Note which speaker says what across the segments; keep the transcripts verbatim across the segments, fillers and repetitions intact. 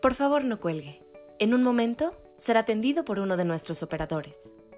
Speaker 1: Por favor, no cuelgue. En un momento será atendido por uno de nuestros operadores.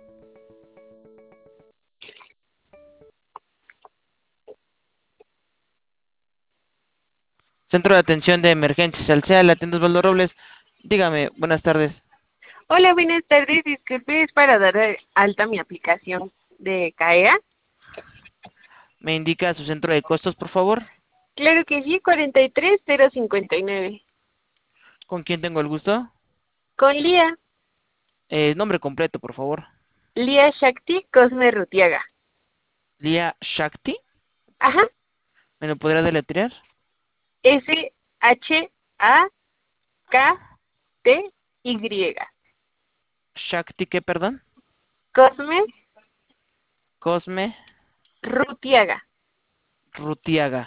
Speaker 2: Centro de Atención de Emergencias Alsea, la atiende Osvaldo Robles. Dígame, buenas tardes.
Speaker 3: Hola, buenas tardes. Disculpe, es para dar de alta mi aplicación de CAEA.
Speaker 2: ¿Me indica su centro de costos, por favor?
Speaker 3: Claro que sí, cuarenta y tres cero cincuenta y nueve.
Speaker 2: ¿Con quién tengo el gusto?
Speaker 3: Con Lía.
Speaker 2: Eh, nombre completo, por favor.
Speaker 3: Lía Shakti Cosme Rutiaga.
Speaker 2: Lía Shakti.
Speaker 3: Ajá.
Speaker 2: ¿Me lo podrá deletrear?
Speaker 3: S H A K T Y.
Speaker 2: Shakti, ¿qué, perdón?
Speaker 3: Cosme
Speaker 2: Cosme
Speaker 3: Rutiaga.
Speaker 2: Rutiaga.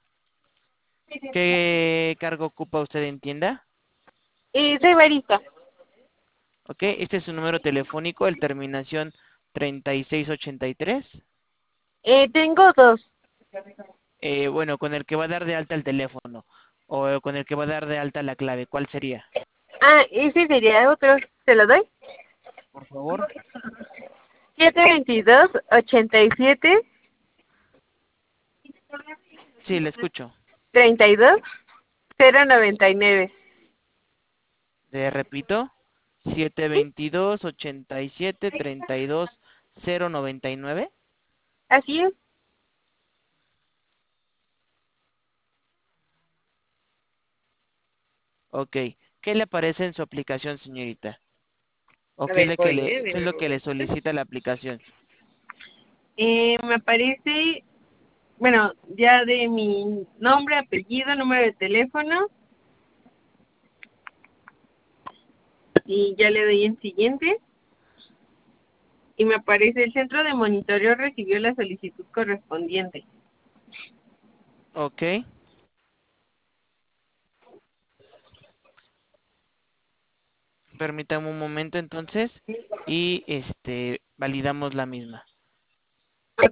Speaker 2: ¿Qué cargo ocupa usted en tienda?
Speaker 3: Y soy barista.
Speaker 2: Ok, este es su número telefónico, el terminación treinta y seis ochenta y tres.
Speaker 3: Eh, tengo dos.
Speaker 2: Eh, bueno, con el que va a dar de alta el teléfono o con el que va a dar de alta la clave, ¿cuál sería?
Speaker 3: Ah, ese sería otro. ¿Se lo doy?
Speaker 2: Por favor.
Speaker 3: siete veintidós ochenta y siete
Speaker 2: Sí, le escucho.
Speaker 3: treinta y dos cero noventa y nueve.
Speaker 2: Le repito, siete veintidós ochenta y siete treinta y dos cero noventa y nueve.
Speaker 3: Así es.
Speaker 2: Ok. ¿Qué le aparece en su aplicación, señorita? ¿O
Speaker 3: A
Speaker 2: qué es
Speaker 3: ver,
Speaker 2: lo que
Speaker 3: voy,
Speaker 2: le,
Speaker 3: ¿eh?
Speaker 2: qué es
Speaker 3: Deme
Speaker 2: lo
Speaker 3: un
Speaker 2: que le
Speaker 3: momento.
Speaker 2: solicita la aplicación?
Speaker 3: Eh, me aparece, bueno, ya de mi nombre, apellido, número de teléfono, y ya le doy en siguiente. Y me aparece el centro de monitoreo recibió la solicitud correspondiente.
Speaker 2: Ok. Permítame un momento entonces y este validamos la misma.
Speaker 3: Ok.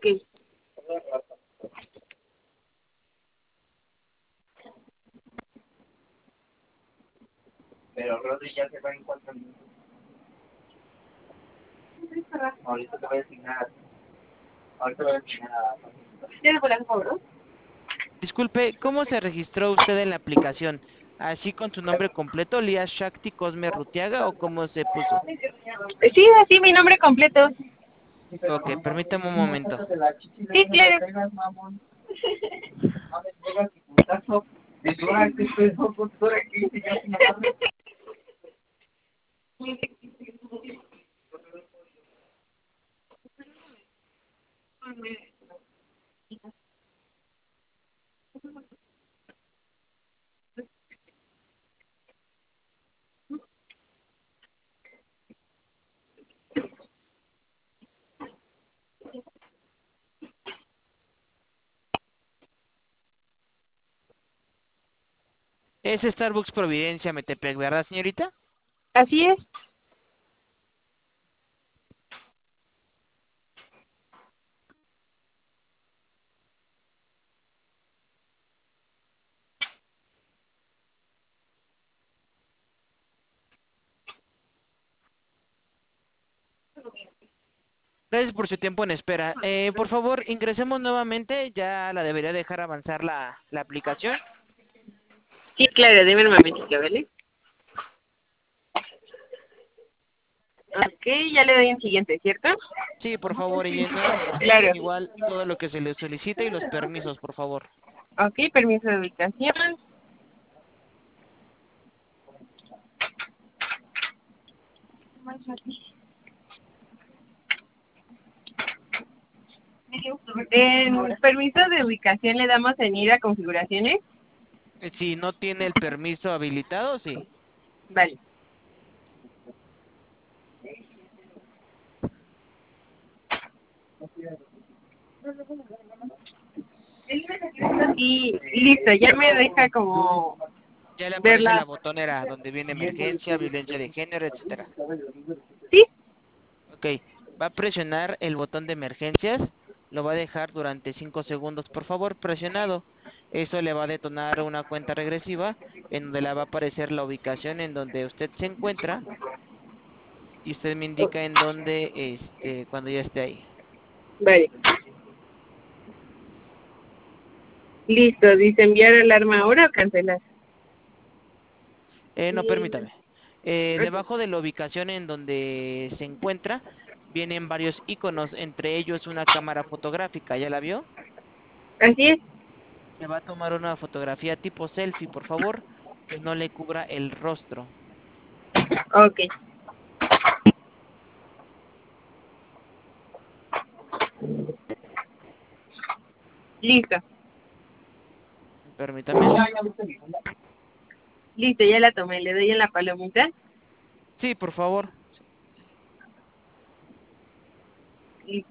Speaker 4: Pero Rodri ya se va en cuatro minutos. Ahorita te voy a asignar. Ahorita voy a asignar a...
Speaker 3: ¿Tienes por favor?
Speaker 2: Disculpe, ¿cómo se registró usted en la aplicación? ¿Así con su nombre completo, Lía Shakti Cosme Rutiaga, o cómo se puso?
Speaker 3: Sí, así mi nombre completo.
Speaker 2: Ok, permítame un momento.
Speaker 3: Sí, claro.
Speaker 2: Es Starbucks Providencia, Metepec, ¿verdad, señorita?
Speaker 3: Así es.
Speaker 2: Gracias por su tiempo en espera. Eh, por favor, ingresemos nuevamente, ya la debería dejar avanzar la, la aplicación.
Speaker 3: Sí, claro, deme un momentito, ¿vale? Ok, ya le doy en siguiente, ¿cierto?
Speaker 2: Sí, por favor, y llenar
Speaker 3: Claro.
Speaker 2: igual todo lo que se le solicita y los permisos, por favor.
Speaker 3: Ok, permiso de ubicación. En permiso de ubicación le damos en ir a configuraciones.
Speaker 2: Eh, Si no tiene el permiso habilitado, sí.
Speaker 3: Vale. Y listo, ya me deja como
Speaker 2: Ya le aparece la
Speaker 3: verla.
Speaker 2: botonera donde viene emergencia, violencia de género, etcétera.
Speaker 3: Sí,
Speaker 2: Ok, va a presionar el botón de emergencias, lo va a dejar durante cinco segundos, por favor, presionado. Eso le va a detonar una cuenta regresiva en donde le va a aparecer la ubicación en donde usted se encuentra y usted me indica en dónde, este, cuando ya esté ahí.
Speaker 3: Vale. Listo, dice enviar alarma ahora o cancelar.
Speaker 2: Eh, no,
Speaker 3: Sí.
Speaker 2: permítame. Eh,
Speaker 3: Ok.
Speaker 2: debajo de la ubicación en donde se encuentra, vienen varios iconos, entre ellos una cámara fotográfica. ¿Ya la vio?
Speaker 3: Así es.
Speaker 2: Le va a tomar una fotografía tipo selfie, por favor, que no le cubra el rostro.
Speaker 3: Ok. Listo.
Speaker 2: Permítame.
Speaker 3: Listo, ya la tomé. Le doy en la palomita.
Speaker 2: Sí, por favor.
Speaker 3: Listo.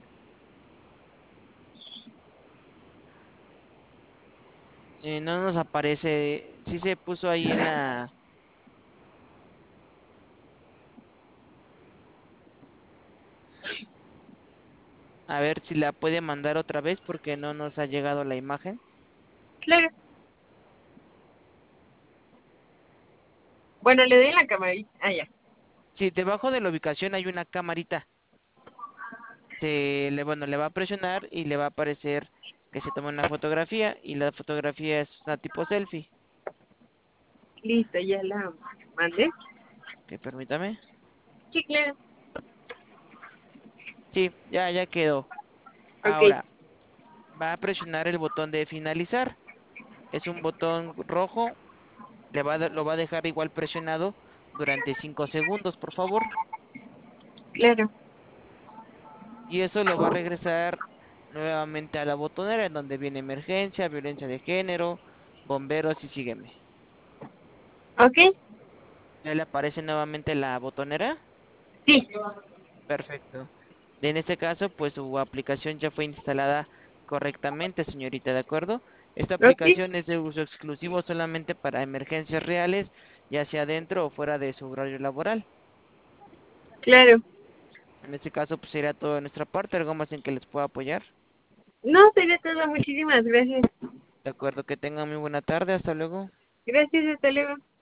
Speaker 2: Eh, no nos aparece. Sí se puso ahí en la... A ver si la puede mandar otra vez porque no nos ha llegado la imagen.
Speaker 3: Claro. Bueno, le doy en la camarita. Ah, ya.
Speaker 2: Sí, debajo de la ubicación hay una camarita. Se le, bueno, le va a presionar y le va a aparecer que se toma una fotografía y la fotografía es una tipo selfie.
Speaker 3: Listo, ya la mandé.
Speaker 2: Que permítame.
Speaker 3: Sí, claro.
Speaker 2: Sí, ya, ya quedó.
Speaker 3: Ok.
Speaker 2: Ahora, va a presionar el botón de finalizar. Es un botón rojo. Le va a, de- lo va a dejar igual presionado durante cinco segundos, por favor.
Speaker 3: Claro.
Speaker 2: Y eso lo va a regresar nuevamente a la botonera en donde viene emergencia, violencia de género, bomberos y sígueme.
Speaker 3: Ok.
Speaker 2: ¿Ya le aparece nuevamente la botonera?
Speaker 3: Sí.
Speaker 2: Perfecto. En este caso, pues su aplicación ya fue instalada correctamente, señorita, ¿de acuerdo? Esta
Speaker 3: Ok.
Speaker 2: aplicación es de uso exclusivo solamente para emergencias reales, ya sea dentro o fuera de su horario laboral.
Speaker 3: Claro.
Speaker 2: En este caso, pues sería todo de nuestra parte, algo más en que les pueda apoyar.
Speaker 3: No, sería todo. Muchísimas gracias.
Speaker 2: De acuerdo, que tengan muy buena tarde, hasta luego.
Speaker 3: Gracias, hasta luego.